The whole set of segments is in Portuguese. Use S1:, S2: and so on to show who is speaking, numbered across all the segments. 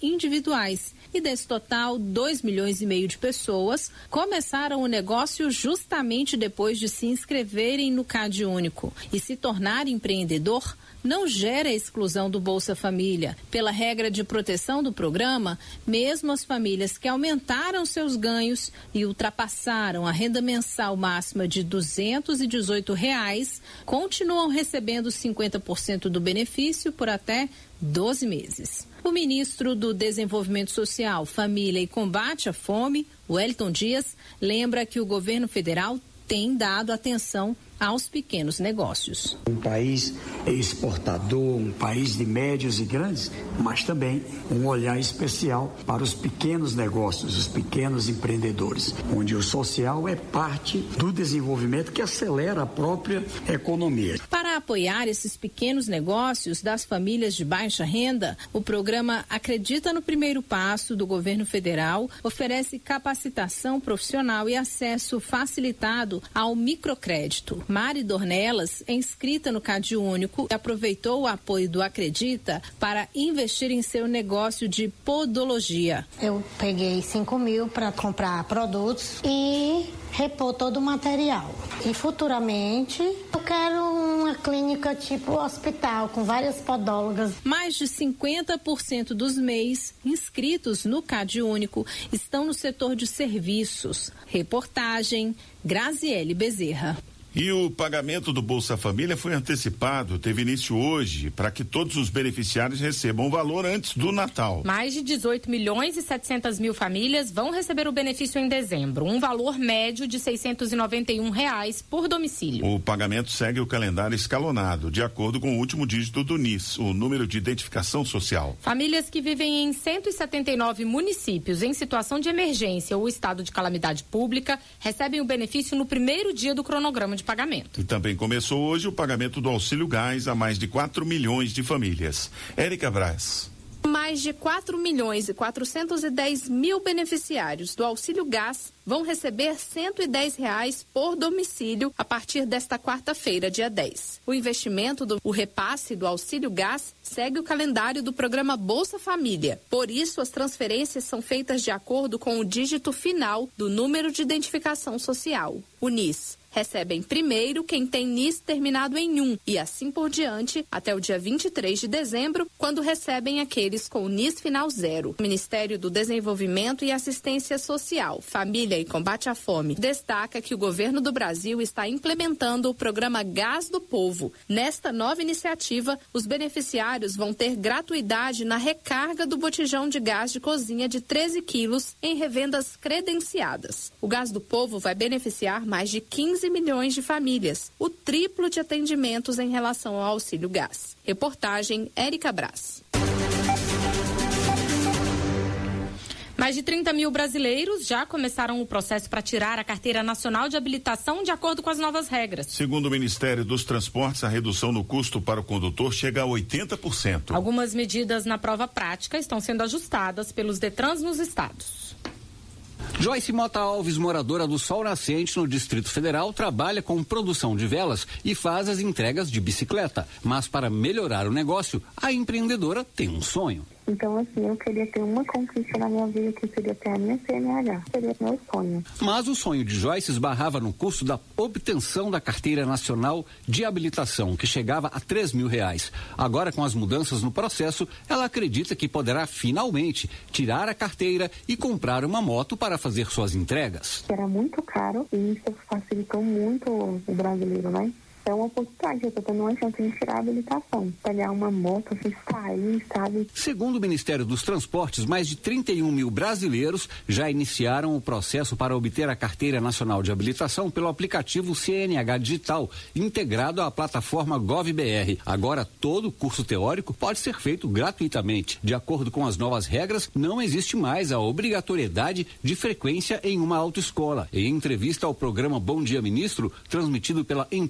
S1: individuais. E desse total, 2,5 milhões de pessoas começaram o negócio justamente depois de se inscreverem no CadÚnico. E se tornar empreendedor não gera exclusão do Bolsa Família. Pela regra de proteção do programa, mesmo as famílias que aumentaram seus ganhos e ultrapassaram a renda mensal máxima de R$ 218, continuam recebendo 50% do benefício por até 12 meses. O ministro do Desenvolvimento Social, Família e Combate à Fome, Wellington Dias, lembra que o governo federal tem dado atenção aos pequenos negócios.
S2: Um país exportador, um país de médios e grandes, mas também um olhar especial para os pequenos negócios, os pequenos empreendedores, onde o social é parte do desenvolvimento que acelera a própria economia.
S1: Para apoiar esses pequenos negócios das famílias de baixa renda, o programa Acredita no Primeiro Passo do governo federal oferece capacitação profissional e acesso facilitado ao microcrédito. Mari Dornelas é inscrita no CadÚnico e aproveitou o apoio do Acredita para investir em seu negócio de podologia.
S3: Eu peguei 5 mil para comprar produtos e repor todo o material. E futuramente eu quero uma clínica tipo hospital com várias podólogas.
S1: Mais de 50% dos MEIs inscritos no CadÚnico estão no setor de serviços. Reportagem Graziele Bezerra.
S4: E o pagamento do Bolsa Família foi antecipado, teve início hoje, para que todos os beneficiários recebam o valor antes do Natal.
S5: Mais de 18 milhões e 700 mil famílias vão receber o benefício em dezembro, um valor médio de R$ 691 por domicílio.
S4: O pagamento segue o calendário escalonado, de acordo com o último dígito do NIS, o número de identificação social.
S5: Famílias que vivem em 179 municípios em situação de emergência ou estado de calamidade pública recebem o benefício no primeiro dia do cronograma de pagamento.
S4: E também começou hoje o pagamento do Auxílio Gás a mais de 4 milhões de famílias. Érica Braz.
S1: Mais de 4 milhões e 410 mil beneficiários do Auxílio Gás vão receber R$ 110 por domicílio a partir desta quarta-feira, dia 10. O investimento o repasse do Auxílio Gás segue o calendário do programa Bolsa Família. Por isso, as transferências são feitas de acordo com o dígito final do número de identificação social, o NIS. Recebem primeiro quem tem NIS terminado em 1 e assim por diante até o dia 23 de dezembro, quando recebem aqueles com NIS final 0. O Ministério do Desenvolvimento e Assistência Social, Família e Combate à Fome destaca que o governo do Brasil está implementando o programa Gás do Povo. Nesta nova iniciativa, os beneficiários vão ter gratuidade na recarga do botijão de gás de cozinha de 13 quilos em revendas credenciadas. O Gás do Povo vai beneficiar mais de 15 milhões de famílias, o triplo de atendimentos em relação ao Auxílio Gás. Reportagem Érica Braz.
S5: Mais de 30 mil brasileiros já começaram o processo para tirar a Carteira Nacional de Habilitação de acordo com as novas regras.
S4: Segundo o Ministério dos Transportes, a redução no custo para o condutor chega a 80%.
S5: Algumas medidas na prova prática estão sendo ajustadas pelos Detrans nos estados.
S6: Joyce Mota Alves, moradora do Sol Nascente, no Distrito Federal, trabalha com produção de velas e faz as entregas de bicicleta. Mas para melhorar o negócio, a empreendedora tem um sonho.
S7: Então, assim, eu queria ter uma conquista na minha vida, que seria ter a minha CNH. Seria meu sonho.
S6: Mas o sonho de Joyce esbarrava no custo da obtenção da Carteira Nacional de Habilitação, que chegava a R$3 mil. Agora, com as mudanças no processo, ela acredita que poderá finalmente tirar a carteira e comprar uma moto para fazer suas entregas.
S7: Era muito caro e isso facilitou muito o brasileiro, né? É uma oportunidade, eu estou tendo uma chance de tirar a habilitação, pegar uma moto, assim, sair, sabe?
S6: Segundo o Ministério dos Transportes, mais de 31 mil brasileiros já iniciaram o processo para obter a Carteira Nacional de Habilitação pelo aplicativo CNH Digital, integrado à plataforma GovBR. Agora, todo o curso teórico pode ser feito gratuitamente. De acordo com as novas regras, não existe mais a obrigatoriedade de frequência em uma autoescola. Em entrevista ao programa Bom Dia Ministro, transmitido pela Empresa Brasil,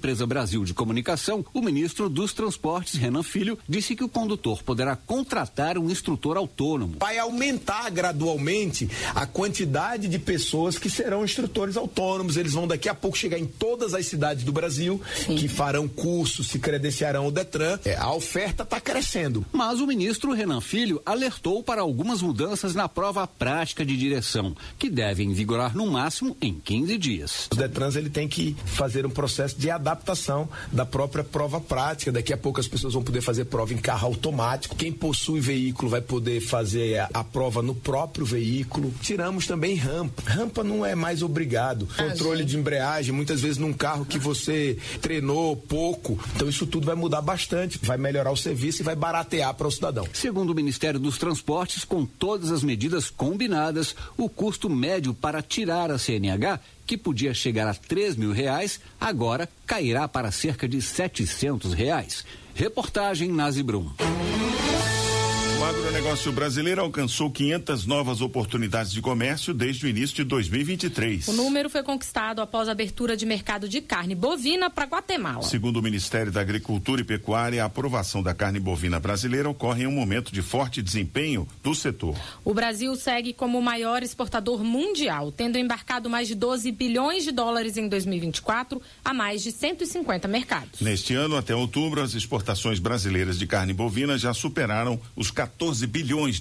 S6: Brasil de Comunicação, o ministro dos Transportes, Renan Filho, disse que o condutor poderá contratar um instrutor autônomo.
S8: Vai aumentar gradualmente a quantidade de pessoas que serão instrutores autônomos. Eles vão daqui a pouco chegar em todas as cidades do Brasil, que farão cursos, se credenciarão ao Detran. A oferta está crescendo.
S6: Mas o ministro Renan Filho alertou para algumas mudanças na prova prática de direção, que devem vigorar no máximo em 15 dias.
S8: O Detrans ele tem que fazer um processo de adaptação da própria prova prática. Daqui a pouco as pessoas vão poder fazer prova em carro automático. Quem possui veículo vai poder fazer a prova no próprio veículo. Tiramos também rampa. Rampa não é mais obrigado. Controle de embreagem, muitas vezes num carro que você treinou pouco. Então isso tudo vai mudar bastante, vai melhorar o serviço e vai baratear para o cidadão.
S6: Segundo o Ministério dos Transportes, com todas as medidas combinadas, o custo médio para tirar a CNH, que podia chegar a R$3.000, agora cairá para cerca de R$700. Reportagem Nazi Brum.
S4: O agronegócio brasileiro alcançou 500 novas oportunidades de comércio desde o início de 2023.
S5: O número foi conquistado após a abertura de mercado de carne bovina para Guatemala.
S4: Segundo o Ministério da Agricultura e Pecuária, a aprovação da carne bovina brasileira ocorre em um momento de forte desempenho do setor.
S5: O Brasil segue como o maior exportador mundial, tendo embarcado mais de $12 bilhões em 2024 a mais de 150 mercados.
S4: Neste ano, até outubro, as exportações brasileiras de carne bovina já superaram os $14 bilhões.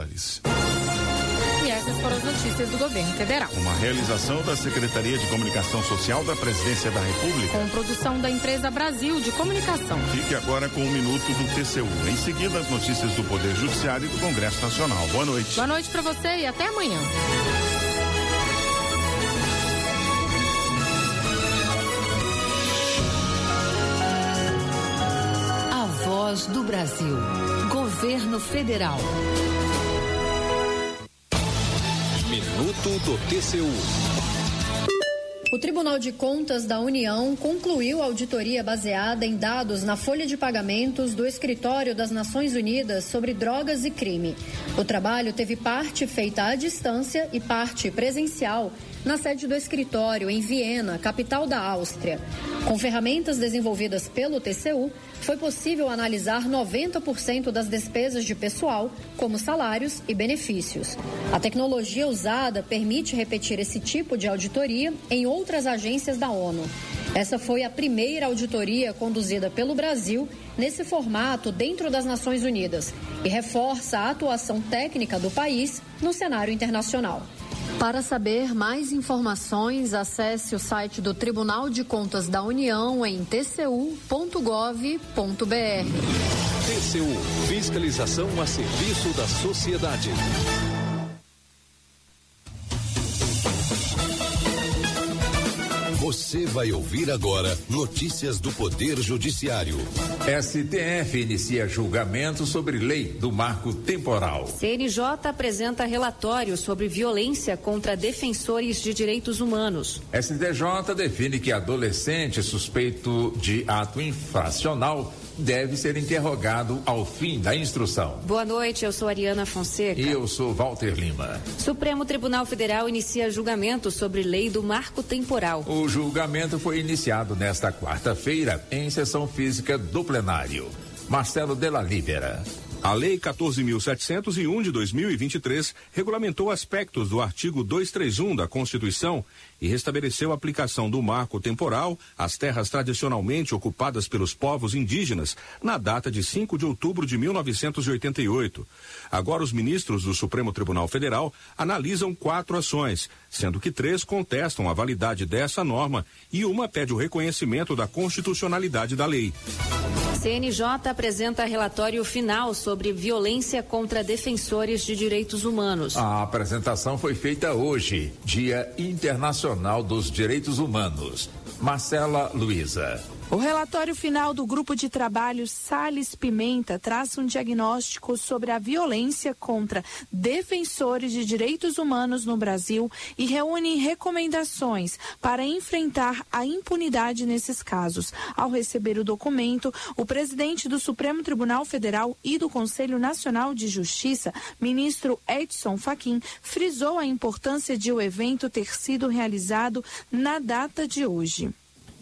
S5: E essas foram as notícias do governo federal.
S4: Uma realização da Secretaria de Comunicação Social da Presidência da República.
S5: Com produção da empresa Brasil de Comunicação.
S4: Fique agora com 1 minuto do TCU. Em seguida, as notícias do Poder Judiciário e do Congresso Nacional. Boa noite.
S5: Boa noite para você e até amanhã.
S9: A Voz do Brasil. Governo Federal.
S10: Minuto do TCU.
S11: O Tribunal de Contas da União concluiu a auditoria baseada em dados na folha de pagamentos do Escritório das Nações Unidas sobre Drogas e Crime. O trabalho teve parte feita à distância e parte presencial na sede do escritório em Viena, capital da Áustria. Com ferramentas desenvolvidas pelo TCU, foi possível analisar 90% das despesas de pessoal, como salários e benefícios. A tecnologia usada permite repetir esse tipo de auditoria em outras agências da ONU. Essa foi a primeira auditoria conduzida pelo Brasil nesse formato dentro das Nações Unidas e reforça a atuação técnica do país no cenário internacional. Para saber mais informações, acesse o site do Tribunal de Contas da União em tcu.gov.br.
S10: TCU, fiscalização a serviço da sociedade.
S12: Você vai ouvir agora notícias do Poder Judiciário.
S13: STF inicia julgamento sobre lei do marco temporal.
S14: CNJ apresenta relatório sobre violência contra defensores de direitos humanos.
S13: STJ define que adolescente suspeito de ato infracional deve ser interrogado ao fim da instrução.
S14: Boa noite, eu sou Ariana Fonseca.
S13: E eu sou Walter Lima.
S14: Supremo Tribunal Federal inicia julgamento sobre lei do marco temporal.
S13: O julgamento foi iniciado nesta quarta-feira em sessão física do plenário. Marcelo Della Libera.
S15: A Lei 14.701 de 2023 regulamentou aspectos do artigo 231 da Constituição e restabeleceu a aplicação do marco temporal às terras tradicionalmente ocupadas pelos povos indígenas na data de 5 de outubro de 1988. Agora, os ministros do Supremo Tribunal Federal analisam 4 ações, sendo que 3 contestam a validade dessa norma e uma pede o reconhecimento da constitucionalidade da lei.
S14: CNJ apresenta relatório final sobre violência contra defensores de direitos humanos.
S13: A apresentação foi feita hoje, Dia Internacional dos Direitos Humanos. Marcela Luiza.
S16: O relatório final do Grupo de Trabalho Salles Pimenta traz um diagnóstico sobre a violência contra defensores de direitos humanos no Brasil e reúne recomendações para enfrentar a impunidade nesses casos. Ao receber o documento, o presidente do Supremo Tribunal Federal e do Conselho Nacional de Justiça, ministro Edson Fachin, frisou a importância de o evento ter sido realizado na data de hoje.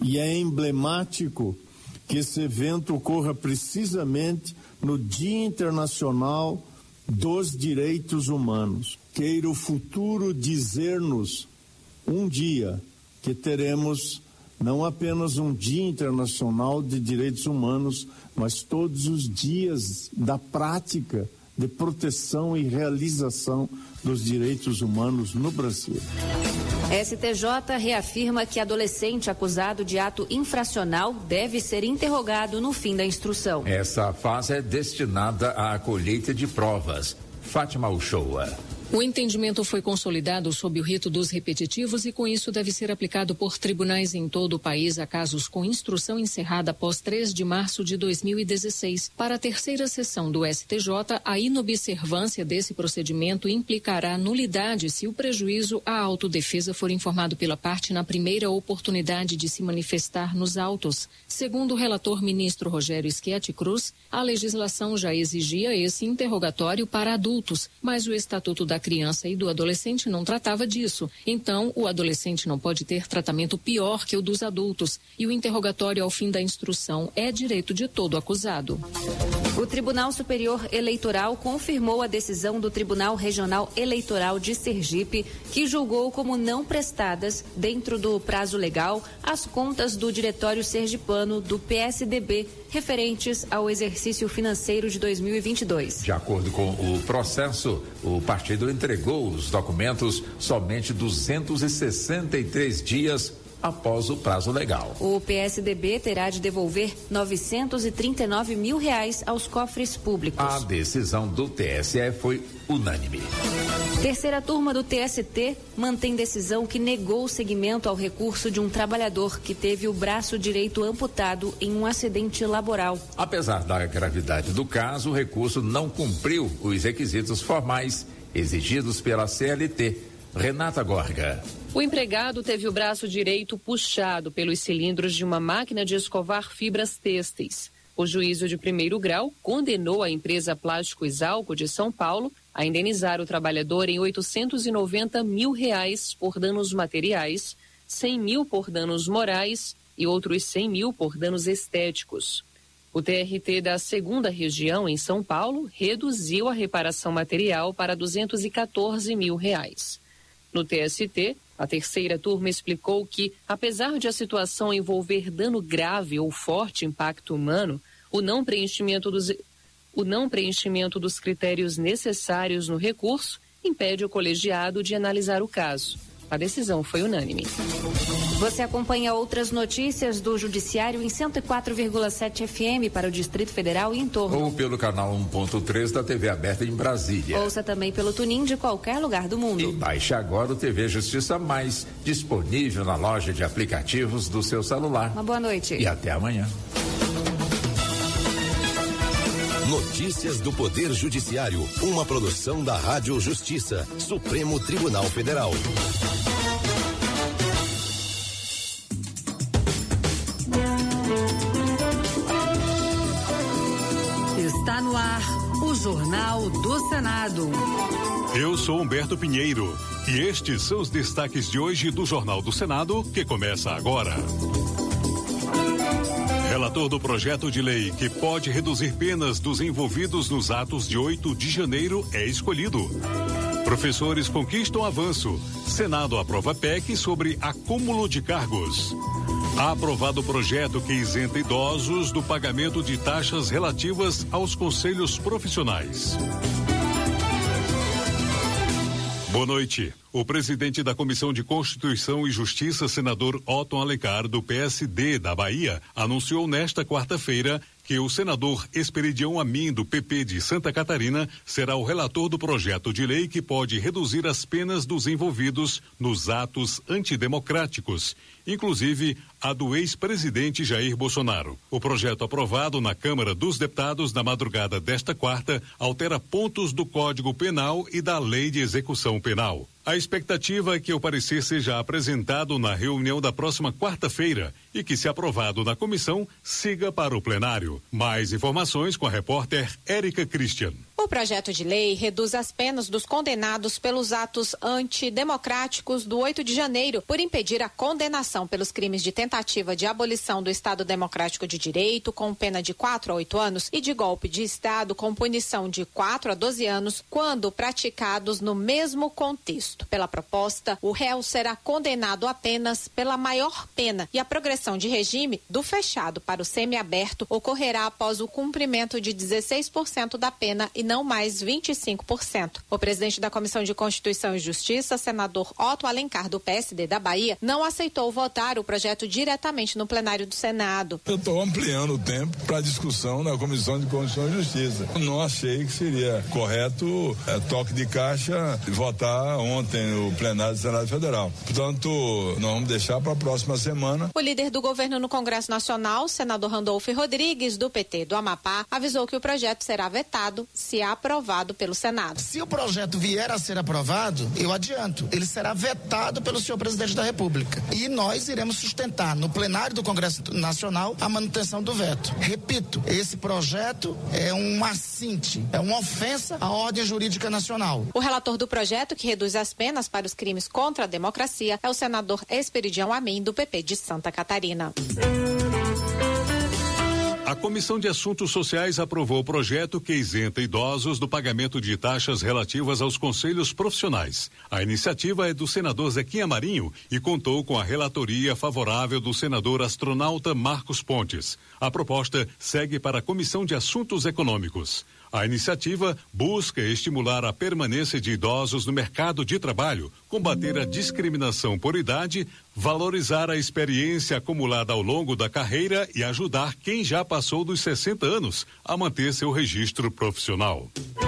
S17: e é emblemático que esse evento ocorra precisamente no Dia Internacional dos Direitos Humanos. Queira o futuro dizer-nos um dia que teremos não apenas um Dia Internacional de Direitos Humanos, mas todos os dias da prática de proteção e realização dos direitos humanos no Brasil.
S14: STJ reafirma que adolescente acusado de ato infracional deve ser interrogado no fim da instrução.
S13: Essa fase é destinada à colheita de provas. Fátima Uchoa.
S18: O entendimento foi consolidado sob o rito dos repetitivos e com isso deve ser aplicado por tribunais em todo o país a casos com instrução encerrada após 3 de março de 2016. Para a terceira sessão do STJ, a inobservância desse procedimento implicará nulidade se o prejuízo à autodefesa for informado pela parte na primeira oportunidade de se manifestar nos autos. Segundo o relator ministro Rogério Schietti Cruz, a legislação já exigia esse interrogatório para adultos, mas o Estatuto da Criança e do Adolescente não tratava disso. Então, o adolescente não pode ter tratamento pior que o dos adultos e o interrogatório ao fim da instrução é direito de todo acusado.
S14: O Tribunal Superior Eleitoral confirmou a decisão do Tribunal Regional Eleitoral de Sergipe, que julgou como não prestadas, dentro do prazo legal, as contas do Diretório Sergipano do PSDB, referentes ao exercício financeiro de 2022.
S13: De acordo com o processo, o partido entregou os documentos somente 263 dias após o prazo legal.
S14: O PSDB terá de devolver R$939 mil aos cofres públicos.
S13: A decisão do TSE foi unânime.
S14: Terceira turma do TST mantém decisão que negou o seguimento ao recurso de um trabalhador que teve o braço direito amputado em um acidente laboral.
S13: Apesar da gravidade do caso, o recurso não cumpriu os requisitos formais exigidos pela CLT. Renata Gorga.
S19: O empregado teve o braço direito puxado pelos cilindros de uma máquina de escovar fibras têxteis. O juízo de primeiro grau condenou a empresa Plásticos Alco de São Paulo a indenizar o trabalhador em R$890 mil por danos materiais, 100 mil por danos morais e outros 100 mil por danos estéticos. O TRT da 2ª Região, em São Paulo, reduziu a reparação material para R$214 mil. No TST, a terceira turma explicou que, apesar de a situação envolver dano grave ou forte impacto humano, o não preenchimento dos critérios necessários no recurso impede o colegiado de analisar o caso. A decisão foi unânime.
S14: Você acompanha outras notícias do Judiciário em 104,7 FM para o Distrito Federal e em torno.
S13: Ou pelo canal 1.3 da TV aberta em Brasília.
S14: Ouça também pelo TuneIn de qualquer lugar do mundo.
S13: E baixe agora o TV Justiça Mais, disponível na loja de aplicativos do seu celular.
S14: Uma boa noite.
S13: E até amanhã.
S12: Notícias do Poder Judiciário, uma produção da Rádio Justiça, Supremo Tribunal Federal.
S9: Está no ar o Jornal do Senado.
S20: Eu sou Humberto Pinheiro e estes são os destaques de hoje do Jornal do Senado, que começa agora. Relator do projeto de lei que pode reduzir penas dos envolvidos nos atos de 8 de janeiro é escolhido. Professores conquistam avanço. Senado aprova PEC sobre acúmulo de cargos. Aprovado o projeto que isenta idosos do pagamento de taxas relativas aos conselhos profissionais. Boa noite. O presidente da Comissão de Constituição e Justiça, senador Otton Alencar, do PSD da Bahia, anunciou nesta quarta-feira que o senador Esperidião Amin, do PP de Santa Catarina, será o relator do projeto de lei que pode reduzir as penas dos envolvidos nos atos antidemocráticos, inclusive a do ex-presidente Jair Bolsonaro. O projeto aprovado na Câmara dos Deputados na madrugada desta quarta altera pontos do Código Penal e da Lei de Execução Penal. A expectativa é que o parecer seja apresentado na reunião da próxima quarta-feira e que, se aprovado na comissão, siga para o plenário. Mais informações com a repórter Érica Christian.
S1: O projeto de lei reduz as penas dos condenados pelos atos antidemocráticos do 8 de janeiro por impedir a condenação pelos crimes de tentativa de abolição do Estado Democrático de Direito, com pena de 4 a 8 anos, e de golpe de Estado, com punição de 4 a 12 anos, quando praticados no mesmo contexto. Pela proposta, o réu será condenado apenas pela maior pena e a progressão de regime do fechado para o semiaberto ocorrerá após o cumprimento de 16% da pena e não mais 25%. O presidente da Comissão de Constituição e Justiça, senador Otto Alencar, do PSD da Bahia, não aceitou votar o projeto diretamente no plenário do Senado.
S21: Eu estou ampliando o tempo para discussão na Comissão de Constituição e Justiça. Não achei que seria correto toque de caixa e votar ontem no plenário do Senado Federal. Portanto, nós vamos deixar para a próxima semana.
S1: O líder do governo no Congresso Nacional, senador Randolfo Rodrigues, do PT do Amapá, avisou que o projeto será vetado se aprovado pelo Senado.
S22: Se o projeto vier a ser aprovado, eu adianto, ele será vetado pelo senhor presidente da República. E nós iremos sustentar no plenário do Congresso Nacional a manutenção do veto. Repito, esse projeto é um assinte, é uma ofensa à ordem jurídica nacional.
S1: O relator do projeto, que reduz as penas para os crimes contra a democracia, é o senador Esperidião Amin, do PP de Santa Catarina.
S20: A Comissão de Assuntos Sociais aprovou o projeto que isenta idosos do pagamento de taxas relativas aos conselhos profissionais. A iniciativa é do senador Zequinha Marinho e contou com a relatoria favorável do senador astronauta Marcos Pontes. A proposta segue para a Comissão de Assuntos Econômicos. A iniciativa busca estimular a permanência de idosos no mercado de trabalho, combater a discriminação por idade, valorizar a experiência acumulada ao longo da carreira e ajudar quem já passou dos 60 anos a manter seu registro profissional.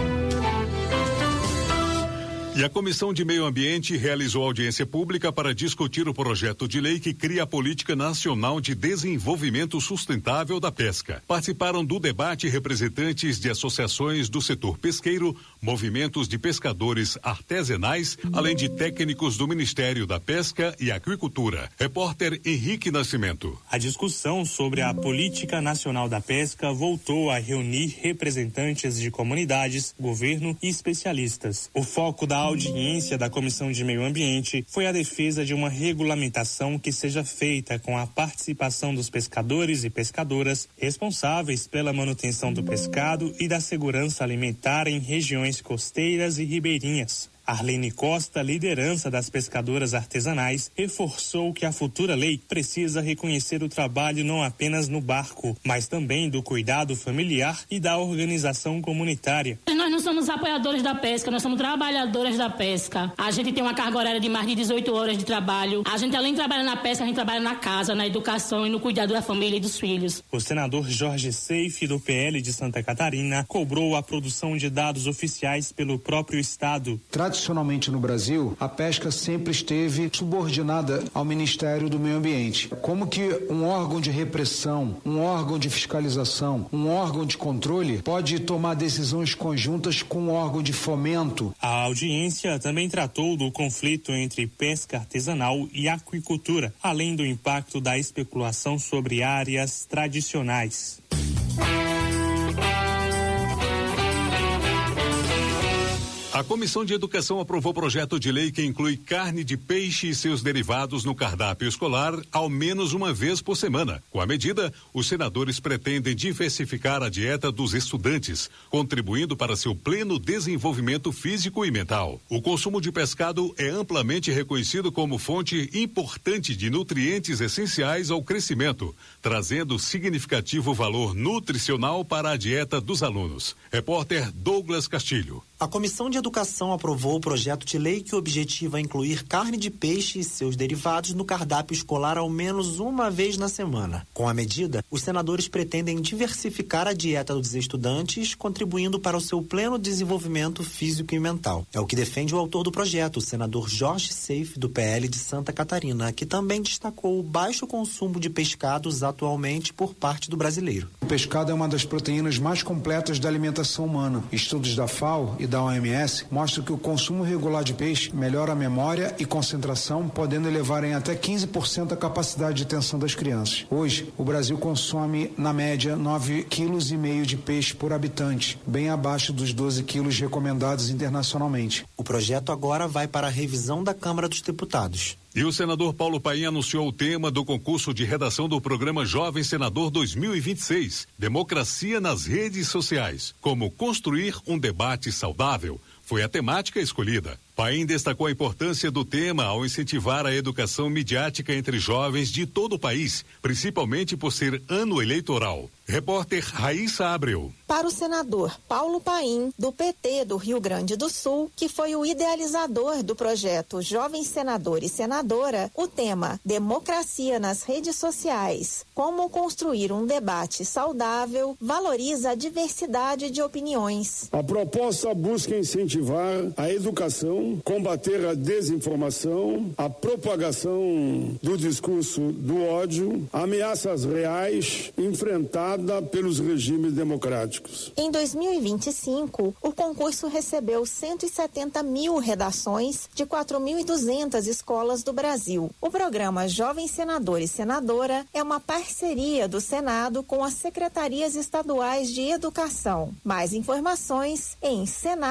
S20: E a Comissão de Meio Ambiente realizou audiência pública para discutir o projeto de lei que cria a Política Nacional de Desenvolvimento Sustentável da Pesca. Participaram do debate representantes de associações do setor pesqueiro, movimentos de pescadores artesanais, além de técnicos do Ministério da Pesca e Aquicultura. Repórter Henrique Nascimento.
S23: A discussão sobre a Política Nacional da Pesca voltou a reunir representantes de comunidades, governo e especialistas. O foco da audiência da Comissão de Meio Ambiente foi a defesa de uma regulamentação que seja feita com a participação dos pescadores e pescadoras responsáveis pela manutenção do pescado e da segurança alimentar em regiões costeiras e ribeirinhas. Arlene Costa, liderança das pescadoras artesanais, reforçou que a futura lei precisa reconhecer o trabalho não apenas no barco, mas também do cuidado familiar e da organização comunitária.
S24: Nós não somos apoiadores da pesca, nós somos trabalhadoras da pesca. A gente tem uma carga horária de mais de 18 horas de trabalho. A gente, além de trabalhar na pesca, a gente trabalha na casa, na educação e no cuidado da família e dos filhos.
S23: O senador Jorge Seife, do PL de Santa Catarina, cobrou a produção de dados oficiais pelo próprio Estado.
S25: Tradicionalmente no Brasil, a pesca sempre esteve subordinada ao Ministério do Meio Ambiente. Como que um órgão de repressão, um órgão de fiscalização, um órgão de controle pode tomar decisões conjuntas com um órgão de fomento?
S23: A audiência também tratou do conflito entre pesca artesanal e aquicultura, além do impacto da especulação sobre áreas tradicionais.
S20: A Comissão de Educação aprovou projeto de lei que inclui carne de peixe e seus derivados no cardápio escolar ao menos uma vez por semana. Com a medida, os senadores pretendem diversificar a dieta dos estudantes, contribuindo para seu pleno desenvolvimento físico e mental. O consumo de pescado é amplamente reconhecido como fonte importante de nutrientes essenciais ao crescimento, trazendo significativo valor nutricional para a dieta dos alunos. Repórter Douglas Castilho.
S26: A Comissão de Educação aprovou o projeto de lei que objetiva incluir carne de peixe e seus derivados no cardápio escolar ao menos uma vez na semana. Com a medida, os senadores pretendem diversificar a dieta dos estudantes, contribuindo para o seu pleno desenvolvimento físico e mental. É o que defende o autor do projeto, o senador Jorge Seife, do PL de Santa Catarina, que também destacou o baixo consumo de pescados atualmente por parte do brasileiro.
S25: O pescado é uma das proteínas mais completas da alimentação humana. Estudos da FAO e da da OMS mostram que o consumo regular de peixe melhora a memória e concentração, podendo elevar em até 15% a capacidade de atenção das crianças. Hoje, o Brasil consome, na média, 9,5 kg de peixe por habitante, bem abaixo dos 12 quilos recomendados internacionalmente.
S26: O projeto agora vai para a revisão da Câmara dos Deputados.
S20: E o senador Paulo Paim anunciou o tema do concurso de redação do programa Jovem Senador 2026, Democracia nas Redes Sociais. Como construir um debate saudável. Foi a temática escolhida. Paim destacou a importância do tema ao incentivar a educação midiática entre jovens de todo o país, principalmente por ser ano eleitoral. Repórter Raíssa Abreu.
S2: Para o senador Paulo Paim, do PT do Rio Grande do Sul, que foi o idealizador do projeto Jovem Senador e Senadora, o tema Democracia nas Redes Sociais, como construir um debate saudável, valoriza a diversidade de opiniões.
S3: A proposta busca incentivar a educação, combater a desinformação, a propagação do discurso do ódio, ameaças reais enfrentadas pelos regimes democráticos.
S2: Em 2025, o concurso recebeu 170 mil redações de 4.200 escolas do Brasil. O programa Jovem Senador e Senadora é uma parceria do Senado com as secretarias estaduais de educação. Mais informações em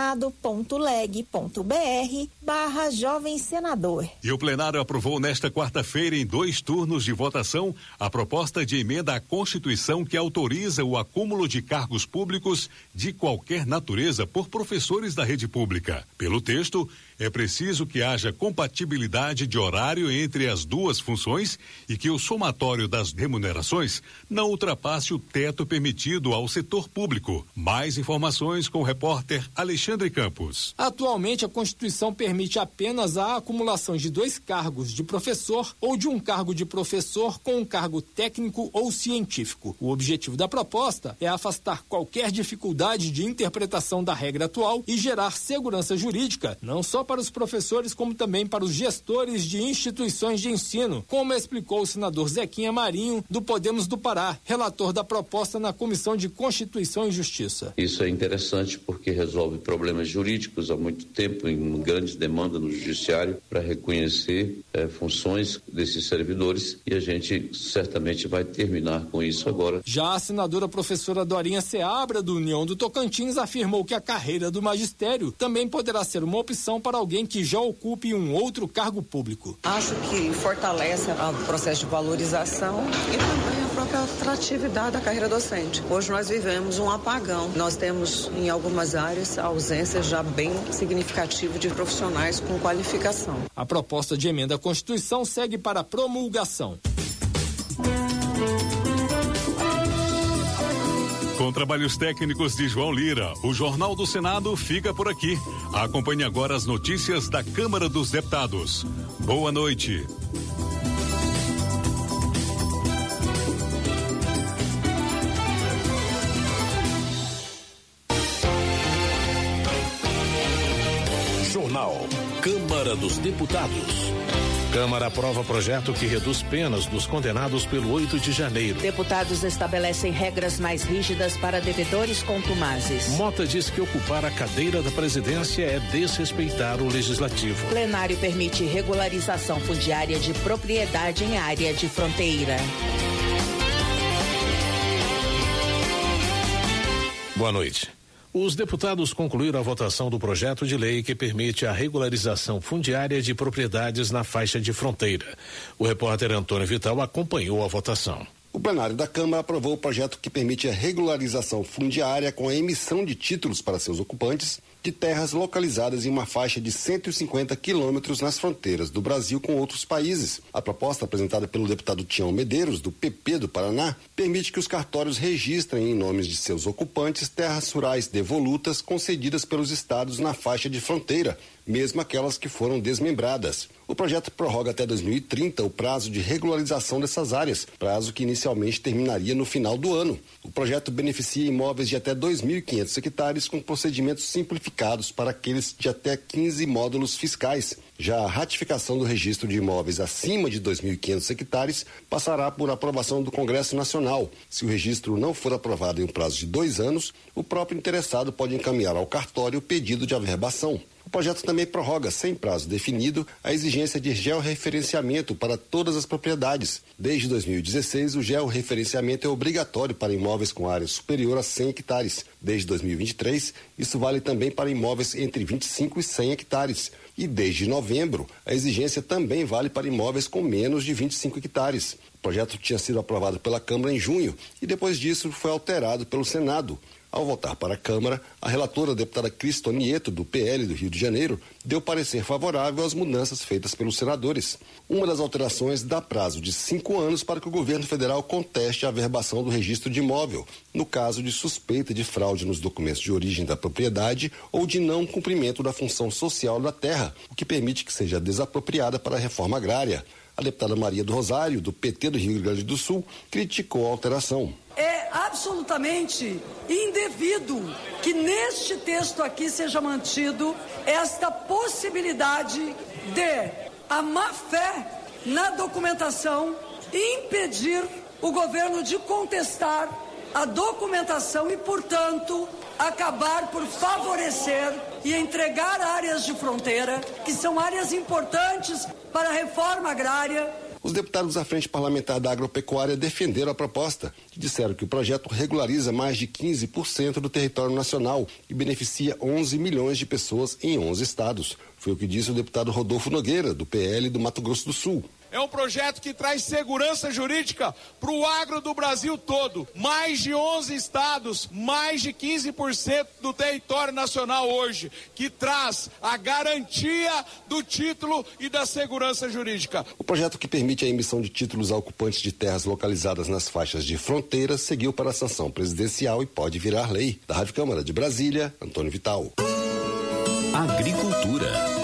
S2: senado.leg.br/Jovem Senador.
S20: E o plenário aprovou nesta quarta-feira, em 2 turnos de votação, a proposta de emenda à Constituição que autoriza o acúmulo de cargos públicos de qualquer natureza por professores da rede pública. Pelo texto, é preciso que haja compatibilidade de horário entre as duas funções e que o somatório das remunerações não ultrapasse o teto permitido ao setor público. Mais informações com o repórter Alexandre Campos.
S4: Atualmente, a Constituição permite apenas a acumulação de 2 cargos de professor ou de um cargo de professor com um cargo técnico ou científico. O objetivo da proposta é afastar qualquer dificuldade de interpretação da regra atual e gerar segurança jurídica, não só para os professores, como também para os gestores de instituições de ensino, como explicou o senador Zequinha Marinho, do Podemos do Pará, relator da proposta na Comissão de Constituição e Justiça.
S6: Isso é interessante porque resolve problemas jurídicos há muito tempo, em grande demanda no judiciário, para reconhecer funções desses servidores, e a gente certamente vai terminar com isso agora.
S4: Já a senadora professora Dorinha Seabra, do União do Tocantins, afirmou que a carreira do magistério também poderá ser uma opção para alguém que já ocupe um outro cargo público.
S7: Acho que fortalece o processo de valorização e também a própria atratividade da carreira docente. Hoje nós vivemos um apagão. Nós temos em algumas áreas a ausência já bem significativa de profissionais com qualificação.
S4: A proposta de emenda à Constituição segue para a promulgação.
S20: Com trabalhos técnicos de João Lira, o Jornal do Senado fica por aqui. Acompanhe agora as notícias da Câmara dos Deputados. Boa noite.
S10: Jornal Câmara dos Deputados. Câmara aprova projeto que reduz penas dos condenados pelo 8 de janeiro.
S8: Deputados estabelecem regras mais rígidas para devedores contumazes.
S10: Mota diz que ocupar a cadeira da presidência é desrespeitar o legislativo.
S8: Plenário permite regularização fundiária de propriedade em área de fronteira.
S10: Boa noite. Os deputados concluíram a votação do projeto de lei que permite a regularização fundiária de propriedades na faixa de fronteira. O repórter Antônio Vital acompanhou a votação.
S27: O plenário da Câmara aprovou o projeto que permite a regularização fundiária com a emissão de títulos para seus ocupantes de terras localizadas em uma faixa de 150 quilômetros nas fronteiras do Brasil com outros países. A proposta apresentada pelo deputado Tião Medeiros, do PP do Paraná, permite que os cartórios registrem em nomes de seus ocupantes terras rurais devolutas concedidas pelos estados na faixa de fronteira, mesmo aquelas que foram desmembradas. O projeto prorroga até 2030 o prazo de regularização dessas áreas, prazo que inicialmente terminaria no final do ano. O projeto beneficia imóveis de até 2.500 hectares com procedimentos simplificados simplificados para aqueles de até 15 módulos fiscais. Já a ratificação do registro de imóveis acima de 2.500 hectares passará por aprovação do Congresso Nacional. Se o registro não for aprovado em um prazo de 2 anos, o próprio interessado pode encaminhar ao cartório o pedido de averbação. O projeto também prorroga, sem prazo definido, a exigência de georreferenciamento para todas as propriedades. Desde 2016, o georreferenciamento é obrigatório para imóveis com área superior a 100 hectares. Desde 2023, isso vale também para imóveis entre 25 e 100 hectares. E desde novembro, a exigência também vale para imóveis com menos de 25 hectares. O projeto tinha sido aprovado pela Câmara em junho e depois disso foi alterado pelo Senado. Ao voltar para a Câmara, a relatora, a deputada Cristo Nieto, do PL do Rio de Janeiro, deu parecer favorável às mudanças feitas pelos senadores. Uma das alterações dá prazo de 5 anos para que o governo federal conteste a averbação do registro de imóvel, no caso de suspeita de fraude nos documentos de origem da propriedade ou de não cumprimento da função social da terra, o que permite que seja desapropriada para a reforma agrária. A deputada Maria do Rosário, do PT do Rio Grande do Sul, criticou a alteração.
S5: É absolutamente indevido que neste texto aqui seja mantido esta possibilidade de a má-fé na documentação impedir o governo de contestar a documentação e, portanto, acabar por favorecer e entregar áreas de fronteira, que são áreas importantes para a reforma agrária.
S27: Os deputados da Frente Parlamentar da Agropecuária defenderam a proposta e disseram que o projeto regulariza mais de 15% do território nacional e beneficia 11 milhões de pessoas em 11 estados. Foi o que disse o deputado Rodolfo Nogueira, do PL do Mato Grosso do Sul.
S11: É um projeto que traz segurança jurídica para o agro do Brasil todo. Mais de 11 estados, mais de 15% do território nacional hoje, que traz a garantia do título e da segurança jurídica.
S27: O projeto que permite a emissão de títulos a ocupantes de terras localizadas nas faixas de fronteira seguiu para a sanção presidencial e pode virar lei. Da Rádio Câmara de Brasília, Antônio Vital.
S8: Agricultura.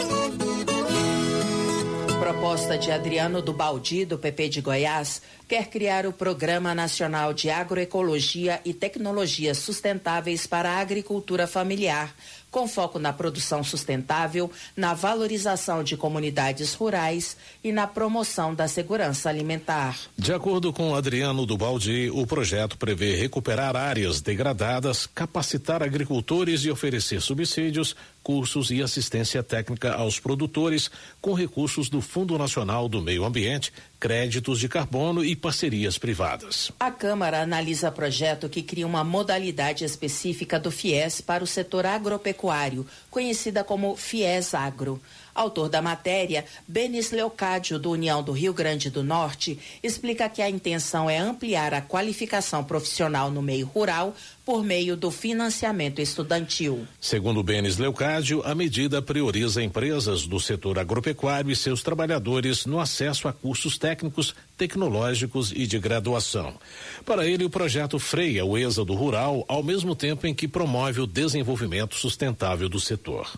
S8: Proposta de Adriano do Baldi, do PP de Goiás, quer criar o Programa Nacional de Agroecologia e Tecnologias Sustentáveis para a Agricultura Familiar, com foco na produção sustentável, na valorização de comunidades rurais e na promoção da segurança alimentar.
S10: De acordo com Adriano do Baldi, o projeto prevê recuperar áreas degradadas, capacitar agricultores e oferecer subsídios, cursos e assistência técnica aos produtores com recursos do Fundo Nacional do Meio Ambiente, créditos de carbono e parcerias privadas.
S8: A Câmara analisa projeto que cria uma modalidade específica do FIES para o setor agropecuário, conhecida como FIES Agro. Autor da matéria, Benis Leocádio, do União do Rio Grande do Norte, explica que a intenção é ampliar a qualificação profissional no meio rural por meio do financiamento estudantil.
S10: Segundo Benis Leocádio, a medida prioriza empresas do setor agropecuário e seus trabalhadores no acesso a cursos técnicos, tecnológicos e de graduação. Para ele, o projeto freia o êxodo rural, ao mesmo tempo em que promove o desenvolvimento sustentável do setor.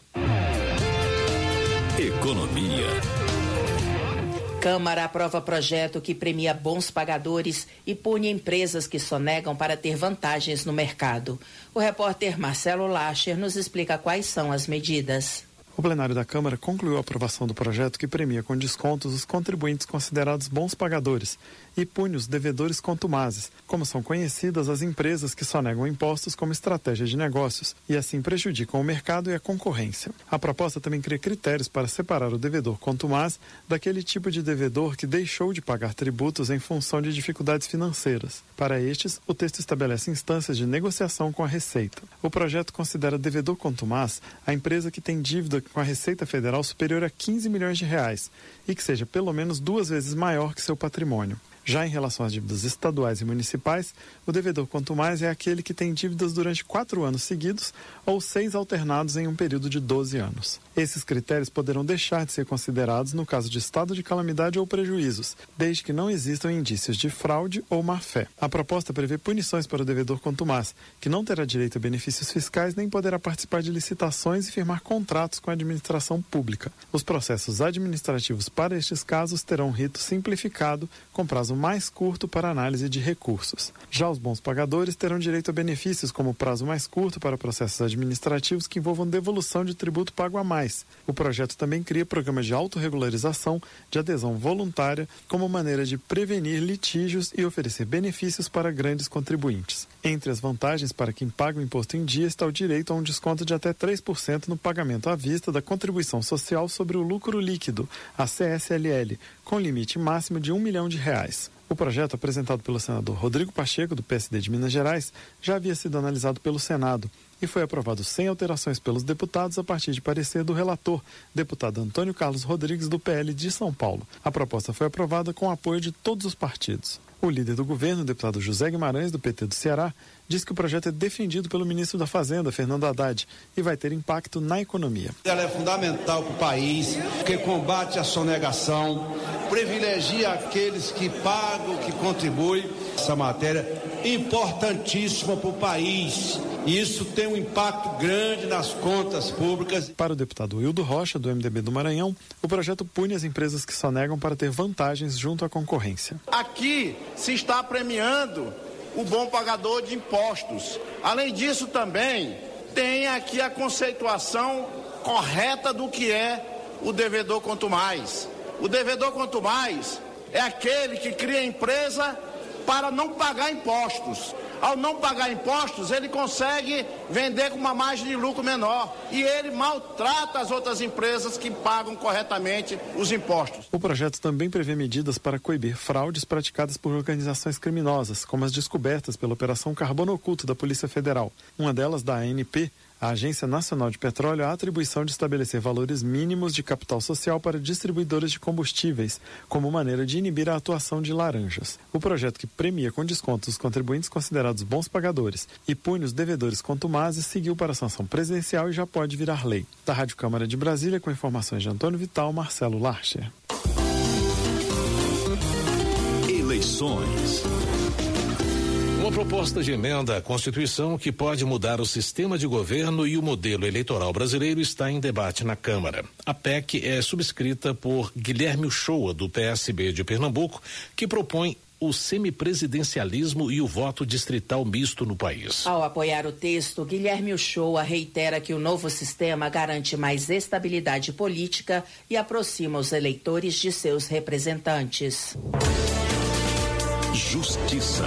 S8: Economia. Câmara aprova projeto que premia bons pagadores e pune empresas que sonegam para ter vantagens no mercado. O repórter Marcelo Lacher nos explica quais são as medidas.
S15: O plenário da Câmara concluiu a aprovação do projeto que premia com descontos os contribuintes considerados bons pagadores e pune os devedores contumazes, como são conhecidas as empresas que sonegam impostos como estratégia de negócios e assim prejudicam o mercado e a concorrência. A proposta também cria critérios para separar o devedor contumaz daquele tipo de devedor que deixou de pagar tributos em função de dificuldades financeiras. Para estes, o texto estabelece instâncias de negociação com a Receita. O projeto considera devedor contumaz a empresa que tem dívida com a Receita Federal superior a 15 milhões de reais e que seja pelo menos 2 vezes maior que seu patrimônio. Já em relação às dívidas estaduais e municipais, o devedor contumaz é aquele que tem dívidas durante 4 anos seguidos ou 6 alternados em um período de 12 anos. Esses critérios poderão deixar de ser considerados no caso de estado de calamidade ou prejuízos, desde que não existam indícios de fraude ou má-fé. A proposta prevê punições para o devedor contumaz, que não terá direito a benefícios fiscais nem poderá participar de licitações e firmar contratos com a administração pública. Os processos administrativos para estes casos terão um rito simplificado, com prazo prazo mais curto para análise de recursos. Já os bons pagadores terão direito a benefícios como prazo mais curto para processos administrativos que envolvam devolução de tributo pago a mais. O projeto também cria programas de autorregularização de adesão voluntária como maneira de prevenir litígios e oferecer benefícios para grandes contribuintes. Entre as vantagens para quem paga o imposto em dia está o direito a um desconto de até 3% no pagamento à vista da contribuição social sobre o lucro líquido, a CSLL, com limite máximo de R$1 milhão. O projeto, apresentado pelo senador Rodrigo Pacheco, do PSD de Minas Gerais, já havia sido analisado pelo Senado e foi aprovado sem alterações pelos deputados a partir de parecer do relator, deputado Antônio Carlos Rodrigues, do PL de São Paulo. A proposta foi aprovada com o apoio de todos os partidos. O líder do governo, o deputado José Guimarães, do PT do Ceará, diz que o projeto é defendido pelo ministro da Fazenda, Fernando Haddad, e vai ter impacto na economia.
S12: Ela é fundamental para o país, porque combate a sonegação, privilegia aqueles que pagam, que contribuem. Essa matéria é importantíssima para o país. E isso tem um impacto grande nas contas públicas.
S15: Para o deputado Wildo Rocha, do MDB do Maranhão, o projeto pune as empresas que sonegam para ter vantagens junto à concorrência.
S13: Aqui se está premiando o bom pagador de impostos. Além disso, também tem aqui a conceituação correta do que é o devedor quanto mais. O devedor quanto mais é aquele que cria empresa para não pagar impostos. Ao não pagar impostos, ele consegue vender com uma margem de lucro menor e ele maltrata as outras empresas que pagam corretamente os impostos.
S15: O projeto também prevê medidas para coibir fraudes praticadas por organizações criminosas, como as descobertas pela Operação Carbono Oculto da Polícia Federal. Uma delas, da ANP, a Agência Nacional de Petróleo, a atribuição de estabelecer valores mínimos de capital social para distribuidoras de combustíveis, como maneira de inibir a atuação de laranjas. O projeto, que premia com descontos os contribuintes considerados bons pagadores e pune os devedores contumazes, seguiu para a sanção presidencial e já pode virar lei. Da Rádio Câmara de Brasília, com informações de Antônio Vital, Marcelo Larcher.
S10: Eleições. Uma proposta de emenda à Constituição que pode mudar o sistema de governo e o modelo eleitoral brasileiro está em debate na Câmara. A PEC é subscrita por Guilherme Uchoa, do PSB de Pernambuco, que propõe o semipresidencialismo e o voto distrital misto no país.
S8: Ao apoiar o texto, Guilherme Uchoa reitera que o novo sistema garante mais estabilidade política e aproxima os eleitores de seus representantes.
S10: Justiça.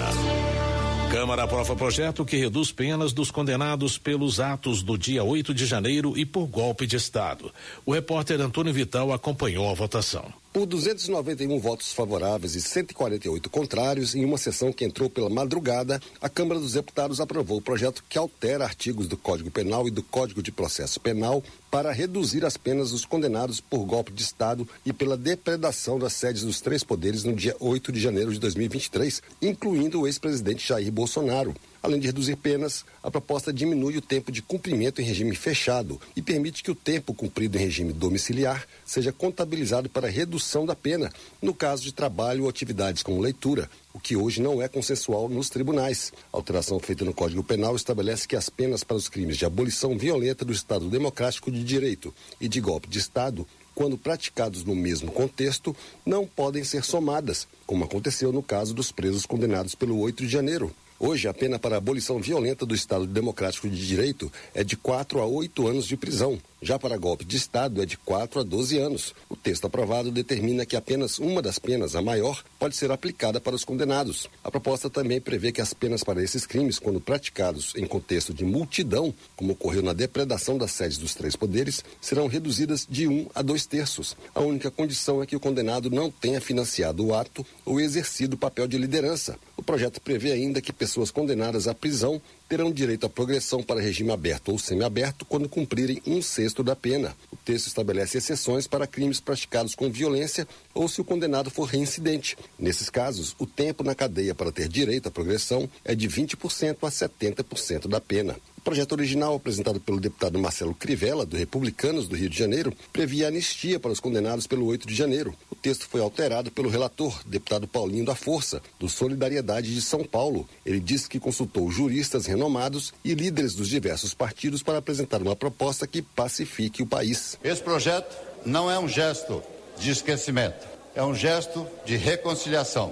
S10: Câmara aprova projeto que reduz penas dos condenados pelos atos do dia 8 de janeiro e por golpe de Estado. O repórter Antônio Vital acompanhou a votação.
S27: Por 291 votos favoráveis e 148 contrários, em uma sessão que entrou pela madrugada, a Câmara dos Deputados aprovou o projeto que altera artigos do Código Penal e do Código de Processo Penal para reduzir as penas dos condenados por golpe de Estado e pela depredação das sedes dos três poderes no dia 8 de janeiro de 2023, incluindo o ex-presidente Jair Bolsonaro. Além de reduzir penas, a proposta diminui o tempo de cumprimento em regime fechado e permite que o tempo cumprido em regime domiciliar seja contabilizado para redução da pena, no caso de trabalho ou atividades como leitura, o que hoje não é consensual nos tribunais. A alteração feita no Código Penal estabelece que as penas para os crimes de abolição violenta do Estado Democrático de Direito e de golpe de Estado, quando praticados no mesmo contexto, não podem ser somadas, como aconteceu no caso dos presos condenados pelo 8 de janeiro. Hoje, a pena para a abolição violenta do Estado Democrático de Direito é de 4 a 8 anos de prisão. Já para golpe de Estado é de 4 a 12 anos. O texto aprovado determina que apenas uma das penas, a maior, pode ser aplicada para os condenados. A proposta também prevê que as penas para esses crimes, quando praticados em contexto de multidão, como ocorreu na depredação das sedes dos três poderes, serão reduzidas de 1 a 2/3. A única condição é que o condenado não tenha financiado o ato ou exercido o papel de liderança. O projeto prevê ainda que pessoas condenadas à prisão terão direito à progressão para regime aberto ou semiaberto quando cumprirem 1/6 da pena. O texto estabelece exceções para crimes praticados com violência ou se o condenado for reincidente. Nesses casos, o tempo na cadeia para ter direito à progressão é de 20% a 70% da pena. O projeto original, apresentado pelo deputado Marcelo Crivella, do Republicanos do Rio de Janeiro, previa anistia para os condenados pelo 8 de janeiro. O texto foi alterado pelo relator, deputado Paulinho da Força, do Solidariedade de São Paulo. Ele disse que consultou juristas renomados e líderes dos diversos partidos para apresentar uma proposta que pacifique o país.
S14: Esse projeto não é um gesto de esquecimento, é um gesto de reconciliação.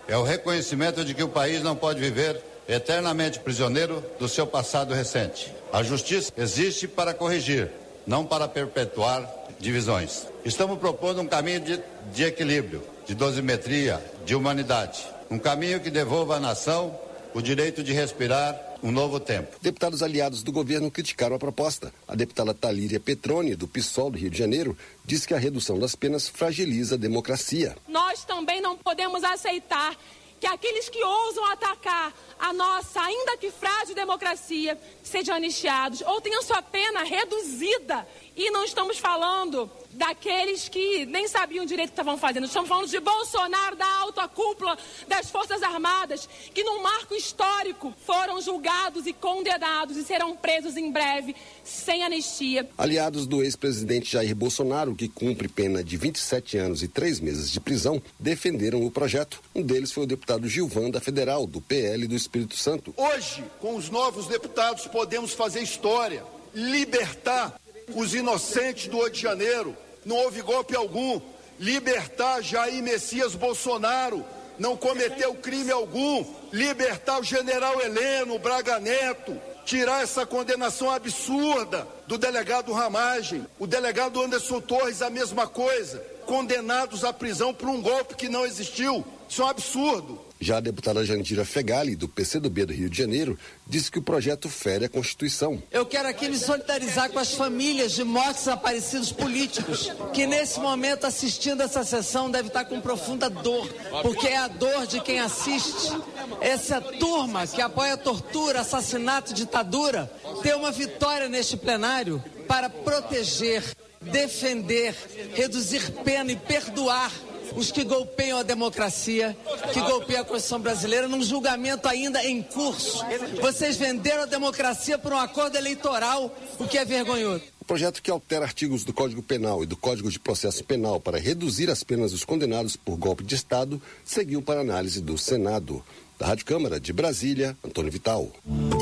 S9: É o reconhecimento de que o país não pode viver eternamente prisioneiro do seu passado recente. A justiça existe para corrigir, não para perpetuar divisões. Estamos propondo um caminho de equilíbrio, de dosimetria, de humanidade. Um caminho que devolva à nação o direito de respirar um novo tempo.
S27: Deputados aliados do governo criticaram a proposta. A deputada Talíria Petroni, do PSOL do Rio de Janeiro, disse que a redução das penas fragiliza a democracia.
S14: Nós também não podemos aceitar que aqueles que ousam atacar a nossa, ainda que frágil democracia, sejam anistiados ou tenham sua pena reduzida. E não estamos falando daqueles que nem sabiam direito o que estavam fazendo. Estamos falando de Bolsonaro, da alta cúpula das Forças Armadas, que num marco histórico foram julgados e condenados e serão presos em breve, sem anistia.
S27: Aliados do ex-presidente Jair Bolsonaro, que cumpre pena de 27 anos e 3 meses de prisão, defenderam o projeto. Um deles foi o deputado Gilvan, da Federal, do PL do Espírito Santo.
S16: Hoje, com os novos deputados, podemos fazer história, libertar os inocentes do 8 de janeiro, não houve golpe algum, libertar Jair Messias Bolsonaro, não cometeu crime algum, libertar o general Heleno Braga Neto, tirar essa condenação absurda do delegado Ramagem, o delegado Anderson Torres, a mesma coisa, condenados à prisão por um golpe que não existiu. Isso é um absurdo.
S27: Já a deputada Jandira Fegali, do PCdoB do Rio de Janeiro, disse que o projeto fere a Constituição.
S17: Eu quero aqui me solidarizar com as famílias de mortos desaparecidos políticos, que nesse momento, assistindo essa sessão, deve estar com profunda dor, porque é a dor de quem assiste. Essa turma que apoia tortura, assassinato, ditadura, ter uma vitória neste plenário para proteger, defender, reduzir pena e perdoar os que golpeiam a democracia, que golpeiam a Constituição brasileira, num julgamento ainda em curso. Vocês venderam a democracia por um acordo eleitoral, o que é vergonhoso.
S27: O projeto, que altera artigos do Código Penal e do Código de Processo Penal para reduzir as penas dos condenados por golpe de Estado, seguiu para análise do Senado. Da Rádio Câmara de Brasília, Antônio Vital.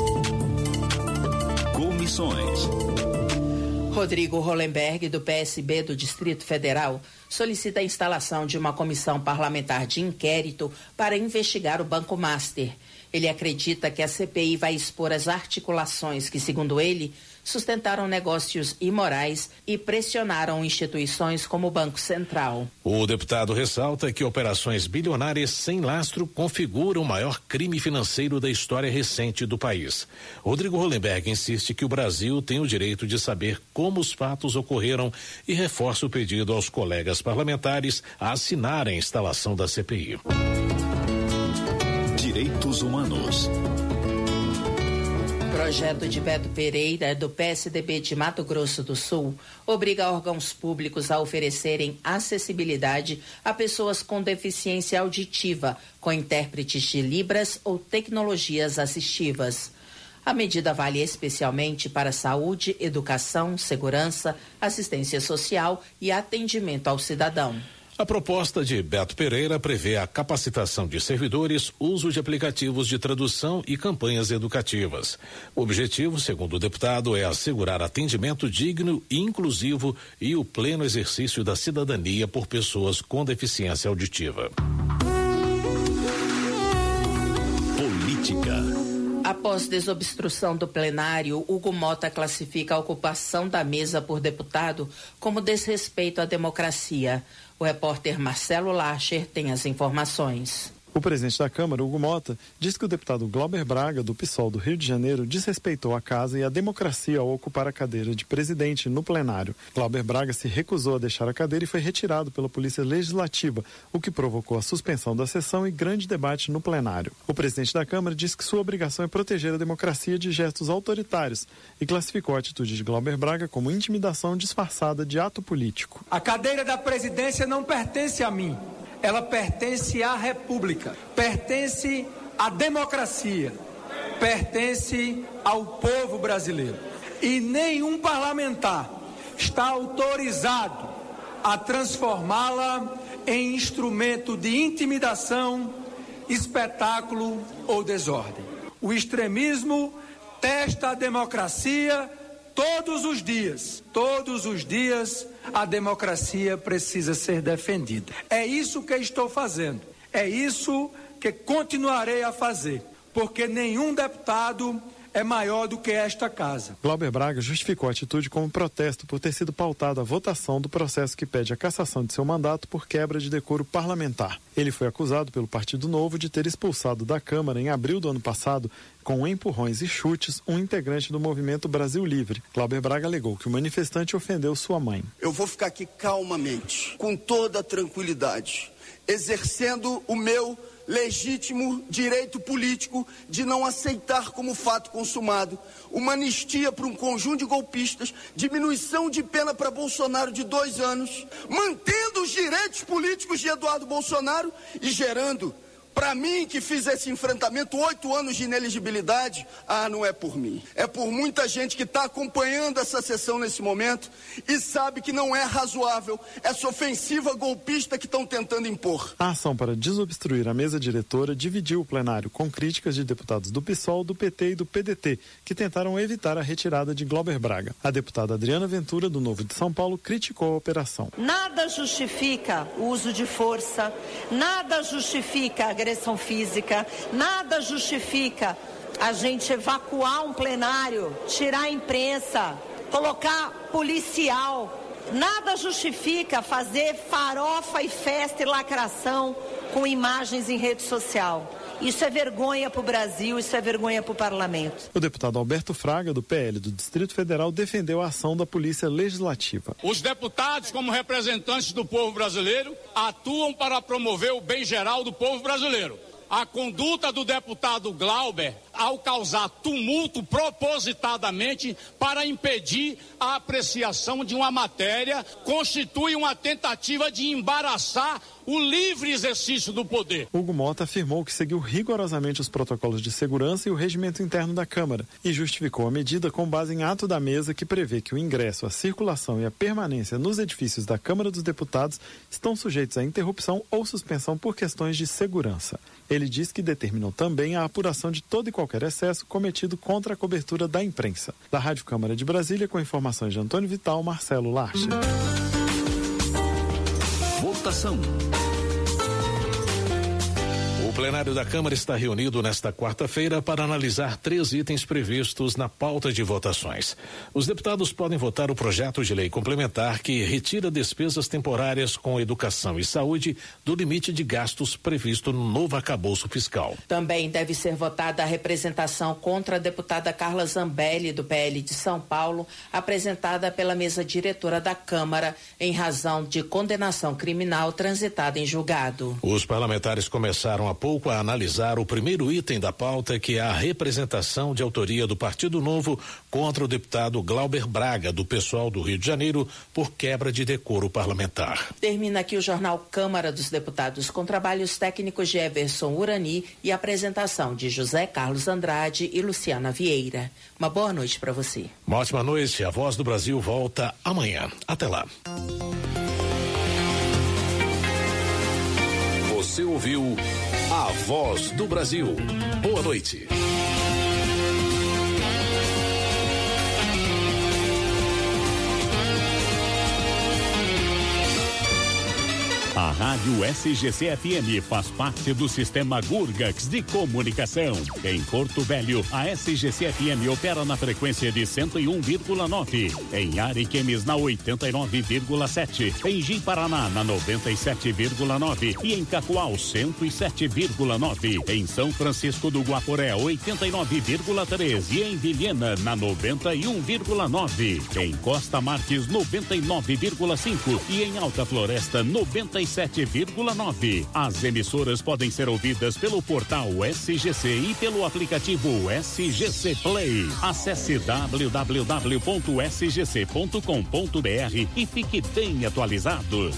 S17: Comissões.
S8: Rodrigo Hollenberg, do PSB do Distrito Federal, solicita a instalação de uma comissão parlamentar de inquérito para investigar o Banco Master. Ele acredita que a CPI vai expor as articulações que, segundo ele, sustentaram negócios imorais e pressionaram instituições como o Banco Central.
S10: O deputado ressalta que operações bilionárias sem lastro configuram o maior crime financeiro da história recente do país. Rodrigo Hollenberg insiste que o Brasil tem o direito de saber como os fatos ocorreram e reforça o pedido aos colegas parlamentares a assinarem a instalação da CPI.
S17: Direitos Humanos.
S8: Projeto de Beto Pereira, do PSDB de Mato Grosso do Sul, obriga órgãos públicos a oferecerem acessibilidade a pessoas com deficiência auditiva, com intérpretes de Libras ou tecnologias assistivas. A medida vale especialmente para saúde, educação, segurança, assistência social e atendimento ao cidadão.
S10: A proposta de Beto Pereira prevê a capacitação de servidores, uso de aplicativos de tradução e campanhas educativas. O objetivo, segundo o deputado, é assegurar atendimento digno e inclusivo e o pleno exercício da cidadania por pessoas com deficiência auditiva.
S17: Política.
S8: Após desobstrução do plenário, Hugo Mota classifica a ocupação da mesa por deputado como desrespeito à democracia. O repórter Marcelo Lacher tem as informações.
S15: O presidente da Câmara, Hugo Mota, disse que o deputado Glauber Braga, do PSOL do Rio de Janeiro, desrespeitou a casa e a democracia ao ocupar a cadeira de presidente no plenário. Glauber Braga se recusou a deixar a cadeira e foi retirado pela Polícia Legislativa, o que provocou a suspensão da sessão e grande debate no plenário. O presidente da Câmara disse que sua obrigação é proteger a democracia de gestos autoritários e classificou a atitude de Glauber Braga como intimidação disfarçada de ato político.
S18: A cadeira da presidência não pertence a mim. Ela pertence à República, pertence à democracia, pertence ao povo brasileiro. E nenhum parlamentar está autorizado a transformá-la em instrumento de intimidação, espetáculo ou desordem. O extremismo testa a democracia todos os dias. Todos os dias a democracia precisa ser defendida. É isso que estou fazendo. É isso que continuarei a fazer, porque nenhum deputado é maior do que esta casa.
S15: Glauber Braga justificou a atitude como protesto por ter sido pautada a votação do processo que pede a cassação de seu mandato por quebra de decoro parlamentar. Ele foi acusado pelo Partido Novo de ter expulsado da Câmara em abril do ano passado, com empurrões e chutes, um integrante do movimento Brasil Livre. Glauber Braga alegou que o manifestante ofendeu sua mãe.
S16: Eu vou ficar aqui calmamente, com toda a tranquilidade, exercendo o meu legítimo direito político de não aceitar como fato consumado uma anistia para um conjunto de golpistas, diminuição de pena para Bolsonaro de 2 anos, mantendo os direitos políticos de Eduardo Bolsonaro e gerando, para mim que fiz esse enfrentamento, 8 anos de inelegibilidade. Não é por mim, é por muita gente que está acompanhando essa sessão nesse momento e sabe que não é razoável essa ofensiva golpista que estão tentando impor.
S15: A ação para desobstruir a mesa diretora dividiu o plenário com críticas de deputados do PSOL, do PT e do PDT, que tentaram evitar a retirada de Glauber Braga. A deputada Adriana Ventura, do Novo de São Paulo, criticou a operação.
S1: Nada justifica o uso de força, nada justifica a agressão física, nada justifica a gente evacuar um plenário, tirar a imprensa, colocar policial. Nada justifica fazer farofa e festa e lacração com imagens em rede social. Isso é vergonha para o Brasil, isso é vergonha para o parlamento.
S15: O deputado Alberto Fraga, do PL do Distrito Federal, defendeu a ação da Polícia Legislativa.
S19: Os deputados, como representantes do povo brasileiro, atuam para promover o bem geral do povo brasileiro. A conduta do deputado Glauber, ao causar tumulto propositadamente para impedir a apreciação de uma matéria, constitui uma tentativa de embaraçar o livre exercício do poder.
S15: Hugo Mota afirmou que seguiu rigorosamente os protocolos de segurança e o regimento interno da Câmara e justificou a medida com base em ato da mesa que prevê que o ingresso, a circulação e a permanência nos edifícios da Câmara dos Deputados estão sujeitos à interrupção ou suspensão por questões de segurança. Ele diz que determinou também a apuração de todo e qualquer excesso cometido contra a cobertura da imprensa. Da Rádio Câmara de Brasília, com informações de Antônio Vital, Marcelo Larcher.
S20: Votação.
S10: O plenário da Câmara está reunido nesta quarta-feira para analisar 3 itens previstos na pauta de votações. Os deputados podem votar o projeto de lei complementar que retira despesas temporárias com educação e saúde do limite de gastos previsto no novo arcabouço fiscal.
S8: Também deve ser votada a representação contra a deputada Carla Zambelli, do PL de São Paulo, apresentada pela mesa diretora da Câmara em razão de condenação criminal transitada em julgado.
S10: Os parlamentares começaram há pouco a analisar o primeiro item da pauta, que é a representação de autoria do Partido Novo contra o deputado Glauber Braga, do PSOL do Rio de Janeiro, por quebra de decoro parlamentar.
S8: Termina aqui o jornal Câmara dos Deputados, com trabalhos técnicos de Everson Urani e apresentação de José Carlos Andrade e Luciana Vieira. Uma boa noite para você.
S10: Uma ótima noite. A Voz do Brasil volta amanhã. Até lá.
S20: Você ouviu A Voz do Brasil. Boa noite.
S21: A Rádio SGC-FM faz parte do sistema Gurgax de comunicação. Em Porto Velho, a SGC-FM opera na frequência de 101,9. Em Ariquemes, na 89,7. Em Ji-Paraná, na 97,9. E em Cacoal, 107,9. Em São Francisco do Guaporé, 89,3. E em Vilhena, na 91,9. Em Costa Marques, 99,5. E em Alta Floresta, 97,9. As emissoras podem ser ouvidas pelo portal SGC e pelo aplicativo SGC Play. Acesse www.sgc.com.br e fique bem atualizado.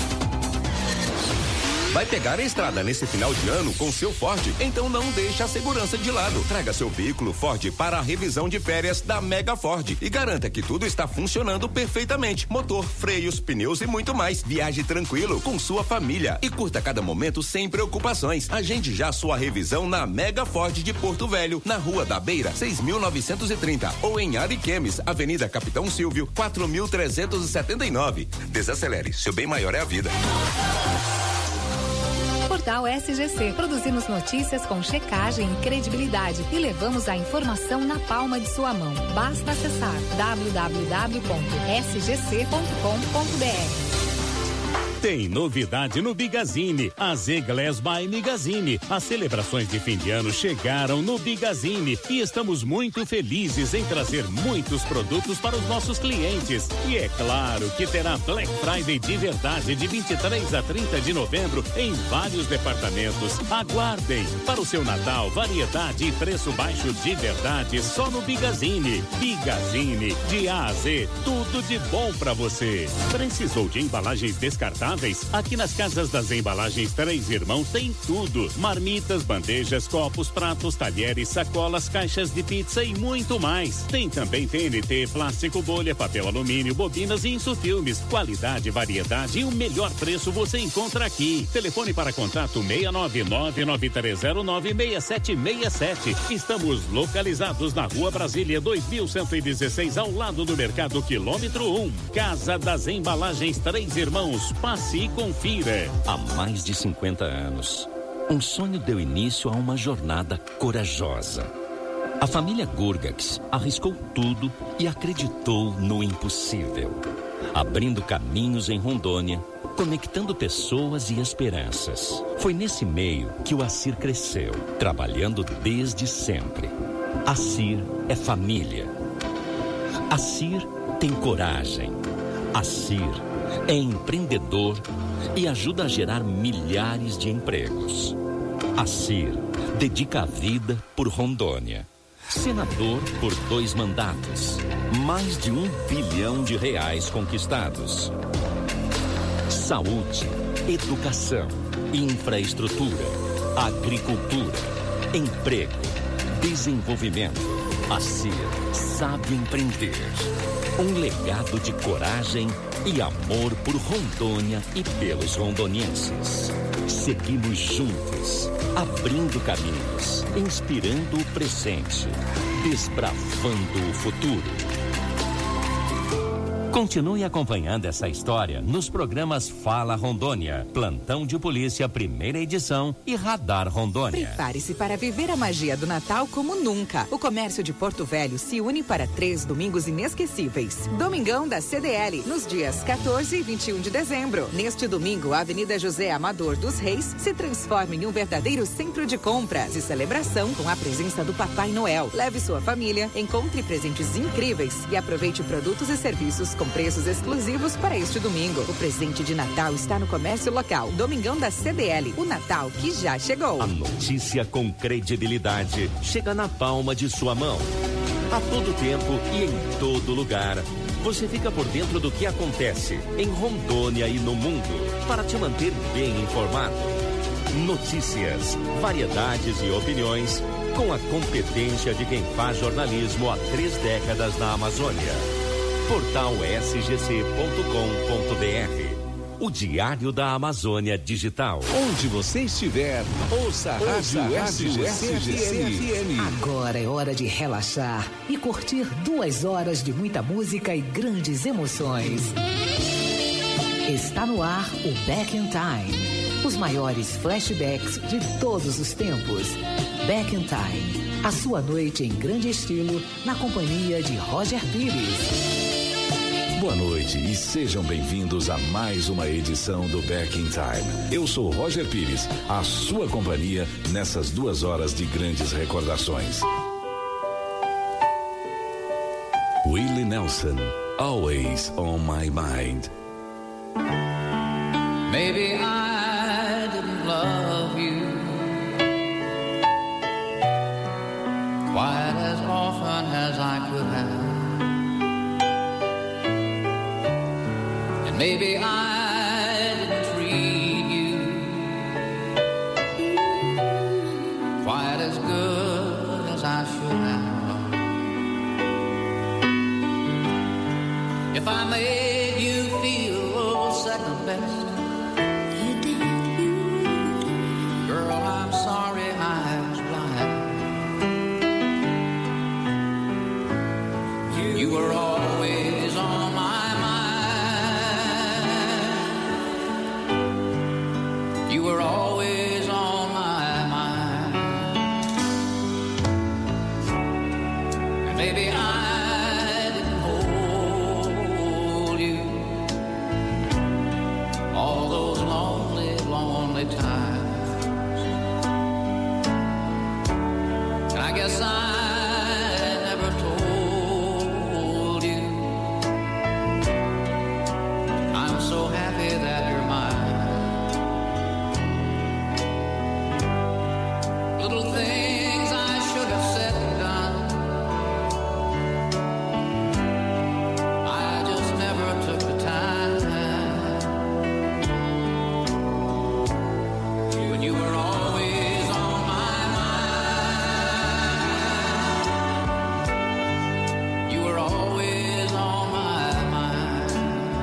S22: Vai pegar a estrada nesse final de ano com seu Ford? Então não deixe a segurança de lado. Traga seu veículo Ford para a revisão de férias da Mega Ford e garanta que tudo está funcionando perfeitamente. Motor, freios, pneus e muito mais. Viaje tranquilo com sua família e curta cada momento sem preocupações. Agende já sua revisão na Mega Ford de Porto Velho, na Rua da Beira, 6.930, ou em Ariquemes, Avenida Capitão Silvio, 4.379. Desacelere, seu bem maior é a vida.
S2: Portal SGC. Produzimos notícias com checagem e credibilidade e levamos a informação na palma de sua mão. Basta acessar www.sgc.com.br.
S21: Tem novidade no Bigazine, a Z-Glass by Migazine. As celebrações de fim de ano chegaram no Bigazine e estamos muito felizes em trazer muitos produtos para os nossos clientes. E é claro que terá Black Friday de verdade de 23 a 30 de novembro em vários departamentos. Aguardem! Para o seu Natal, variedade e preço baixo de verdade só no Bigazine. Bigazine, de A a Z, tudo de bom para você. Precisou de embalagens descartáveis? Aqui nas Casas das Embalagens Três Irmãos tem tudo: marmitas, bandejas, copos, pratos, talheres, sacolas, caixas de pizza e muito mais. Tem também TNT, plástico, bolha, papel alumínio, bobinas e insufilmes. Qualidade, variedade e o melhor preço você encontra aqui. Telefone para contato 69993096767. Estamos localizados na Rua Brasília 2116, ao lado do Mercado Quilômetro 1. Casa das Embalagens Três Irmãos. Passe e confira.
S3: Há mais de 50 anos, um sonho deu início a uma jornada corajosa. A família Gurgax arriscou tudo e acreditou no impossível, abrindo caminhos em Rondônia, conectando pessoas e esperanças. Foi nesse meio que o Acir cresceu, trabalhando desde sempre. Acir é família. Acir tem coragem. Acir é empreendedor e ajuda a gerar milhares de empregos. Acir dedica a vida por Rondônia. Senador por 2 mandatos. Mais de R$1 bilhão conquistados. Saúde, educação, infraestrutura, agricultura, emprego, desenvolvimento. Acir sabe empreender. Um legado de coragem e amor por Rondônia e pelos rondonienses. Seguimos juntos, abrindo caminhos, inspirando o presente, desbravando o futuro. Continue acompanhando essa história nos programas Fala Rondônia, Plantão de Polícia, primeira edição e Radar Rondônia.
S6: Prepare-se para viver a magia do Natal como nunca. O comércio de Porto Velho se une para 3 domingos inesquecíveis. Domingão da CDL, nos dias 14 e 21 de dezembro. Neste domingo, a Avenida José Amador dos Reis se transforma em um verdadeiro centro de compras e celebração com a presença do Papai Noel. Leve sua família, encontre presentes incríveis e aproveite produtos e serviços com preços exclusivos para este domingo. O presente de Natal está no comércio local. Domingão da CDL, o Natal que já chegou.
S3: A notícia com credibilidade chega na palma de sua mão. A todo tempo e em todo lugar. Você fica por dentro do que acontece em Rondônia e no mundo para te manter bem informado. Notícias, variedades e opiniões com a competência de quem faz jornalismo há 3 décadas na Amazônia. Portal sgc.com.br. O Diário da Amazônia Digital.
S23: Onde você estiver, ouça a Rádio SGC-FM.
S24: Agora é hora de relaxar e curtir 2 horas de muita música e grandes emoções. Está no ar o Back in Time. Os maiores flashbacks de todos os tempos. Back in Time. A sua noite em grande estilo, na companhia de Roger Pires.
S23: Boa noite e sejam bem-vindos a mais uma edição do Back in Time. Eu sou Roger Pires, a sua companhia nessas 2 horas de grandes recordações. Willie Nelson, Always on My Mind.
S25: Maybe I didn't love you quite as often as I could have. Maybe I didn't treat you quite as good as I should have. If I made you feel second best, you did. Girl, I'm sorry I was blind. You were always on my You were always all those lonely, lonely times. And I guess I never told you I'm so happy that you're mine. Little things I should have said and done, I just never took the time. When you were always on my mind, you were always on my mind.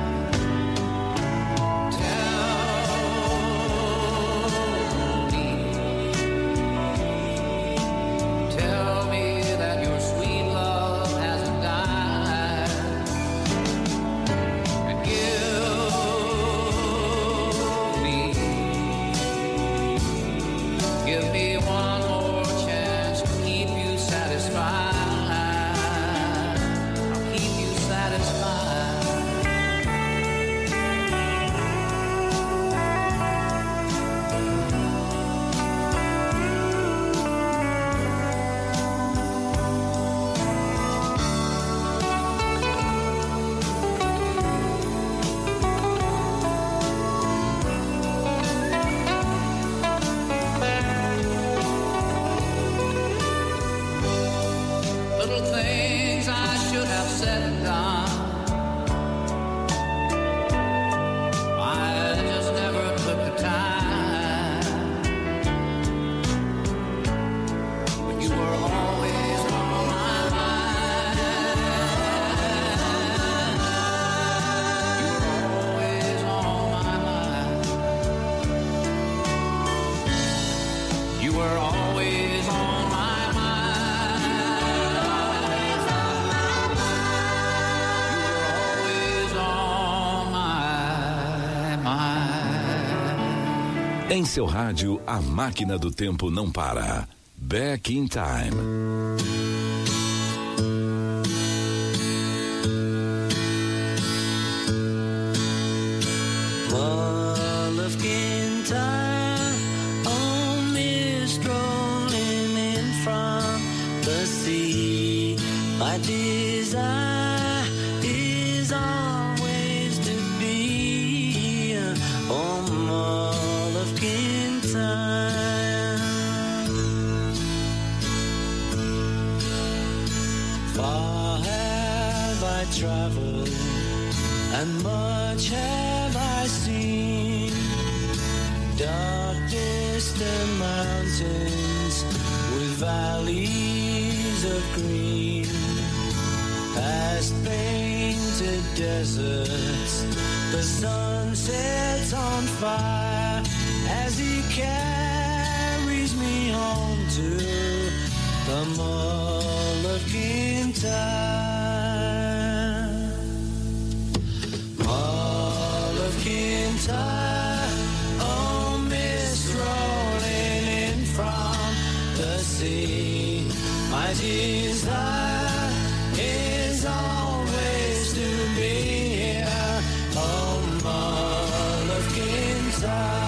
S25: Tell me that your sweet love hasn't died, and give me one more chance to keep you satisfied. I'll keep you satisfied. Little things I should have said and done, I just never took the time. When you were always on my mind, you were always on my mind. You were always on my mind.
S23: Em seu rádio, a máquina do tempo não para. Back in Time.
S4: All of Kintyre, on me strolling in from the sea. My desire is always to be on all of Kintyre. Far have I traveled, and much have I seen. Dark distant mountains with valleys of green, past painted deserts, the sun sets on fire as he carries me home to the Mull of Kintyre. Mull of Kintyre, oh mist rolling in from the sea. My desire is always to be here, oh Mull of Kintyre.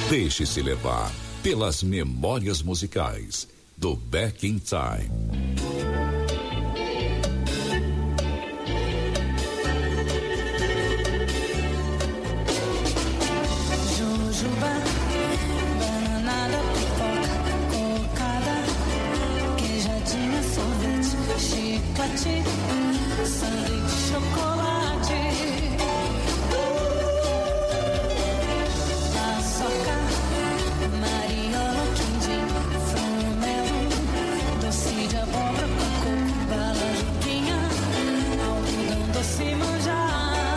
S23: Deixe-se levar pelas memórias musicais do Back in Time.
S4: Jujuba, bananada, pipoca, cocada, queijadinha, sorvete, chiclete, sanduíche, chocolate, paçoca, mariola, quindim, frumelo, doce de abóbora, coco, bala, juquinha, algodão, doce, manjar.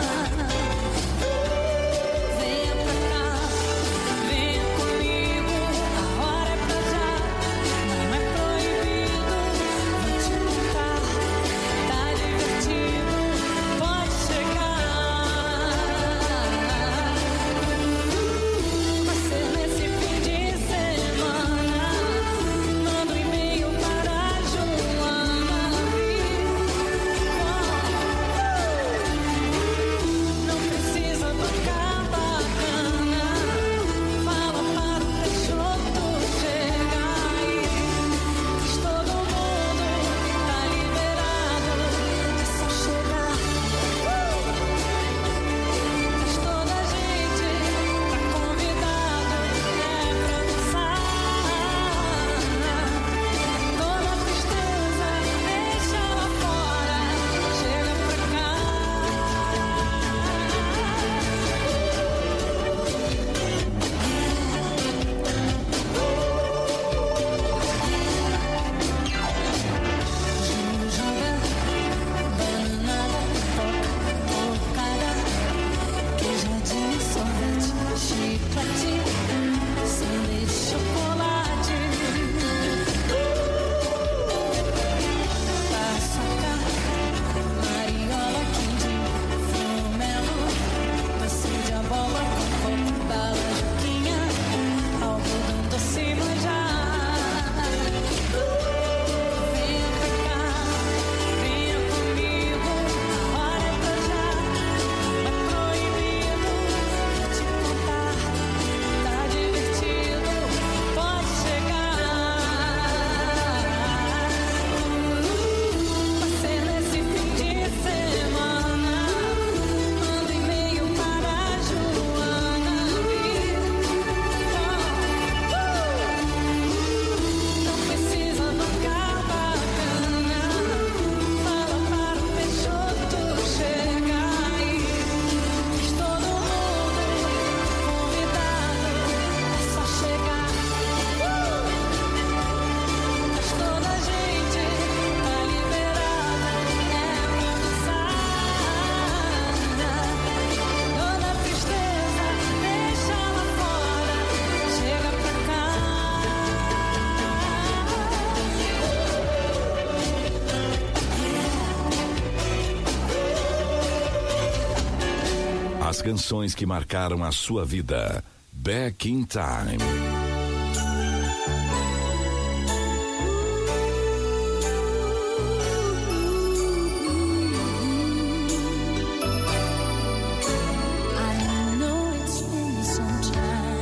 S23: As canções que marcaram a sua vida. Back in Time.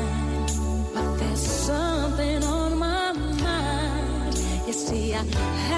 S4: I